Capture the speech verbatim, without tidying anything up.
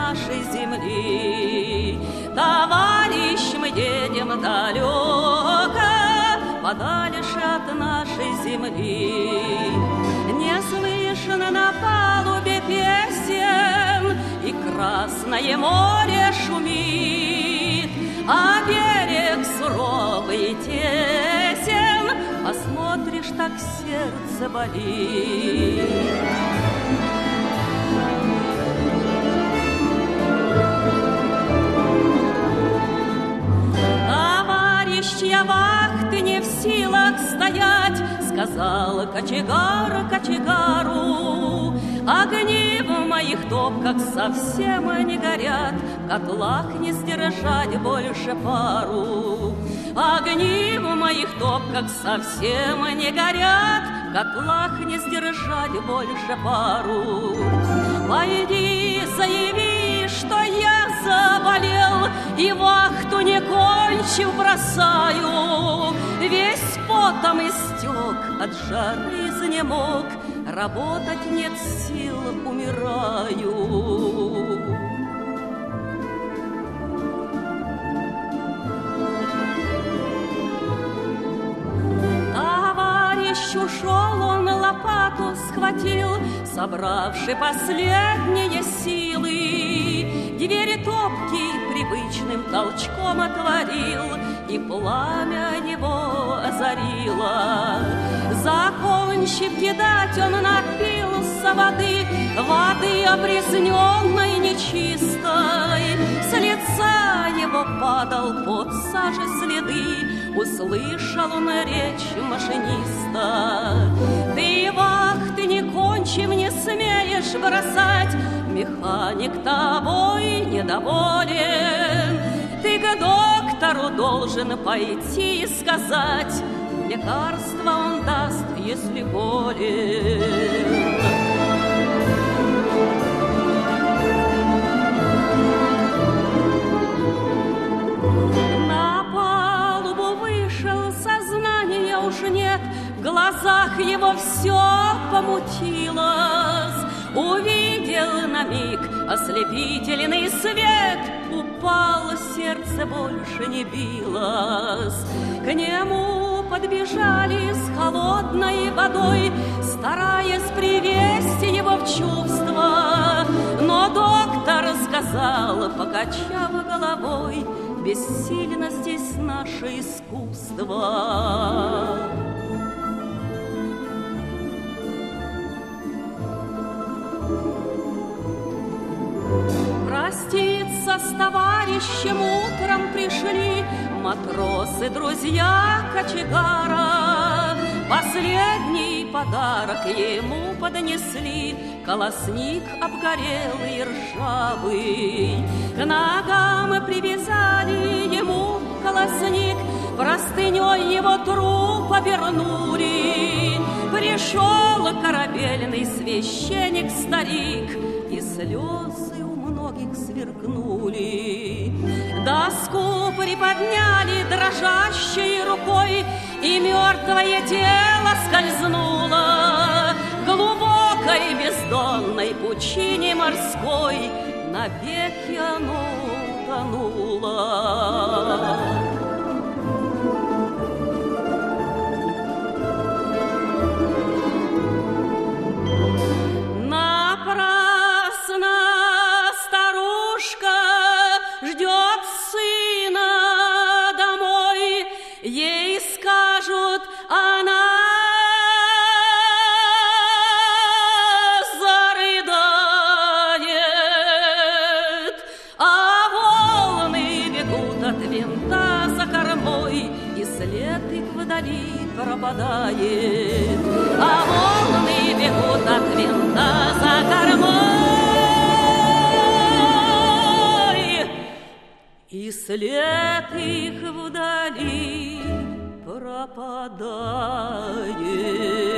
нашей земли. Товарищ, мы едем далеко, подальше от нашей земли. Не слышно на палубе песен, и Красное море шумит, а берег суровый и тесен, посмотришь, так сердце болит. Товарищья вахты не в силах стоять, сказал кочегар кочегару. Огни в моих топках совсем не горят, в котлах не сдержать больше пару. Огни в моих топках совсем не горят, в котлах не сдержать больше пару. Пойди, заяви, что я заболел, и вахту не кончив бросаю. Весь потом истек, от жары изнемог, работать нет сил, умираю. Товарищ ушел, он лопату схватил, собравши последние силы. Двери топки привычным толчком отворил, и пламя его озарило. Закончив кидать, он напился воды, воды опресненной, нечистой. С лица его падал под сажи следы, услышал он речь машиниста. Ты вахты не кончив, не смеешь бросать, механик тобой недоволен. Ты к доктору должен пойти и сказать, лекарство он даст, если болен. На палубу вышел, сознания уж нет, в глазах его все помутилось. Увидел на миг ослепительный свет, упало, сердце больше не билось. К нему подбежали с холодной водой, стараясь привести его в чувство. Но доктор сказал, покачав головой, бессильно здесь наше искусство. Проститься с товарищем утром пришли матросы, друзья кочегара. Последний подарок ему поднесли, колосник обгорелый, ржавый. К ногам привязали ему колосник, простыней его труп обернули. Пришел корабельный священник-старик, и слезы у многих сверкнули. Доску приподняли дрожащей рукой, и мертвое тело скользнуло в глубокой бездонной пучине морской. Навеки оно утонуло. Ждет сына домой, ей скажут, она зарыдает, а волны бегут от винта за кормой, и след их вдали пропадает, а волны бегут от винта за кормой, и след их вдали пропадает.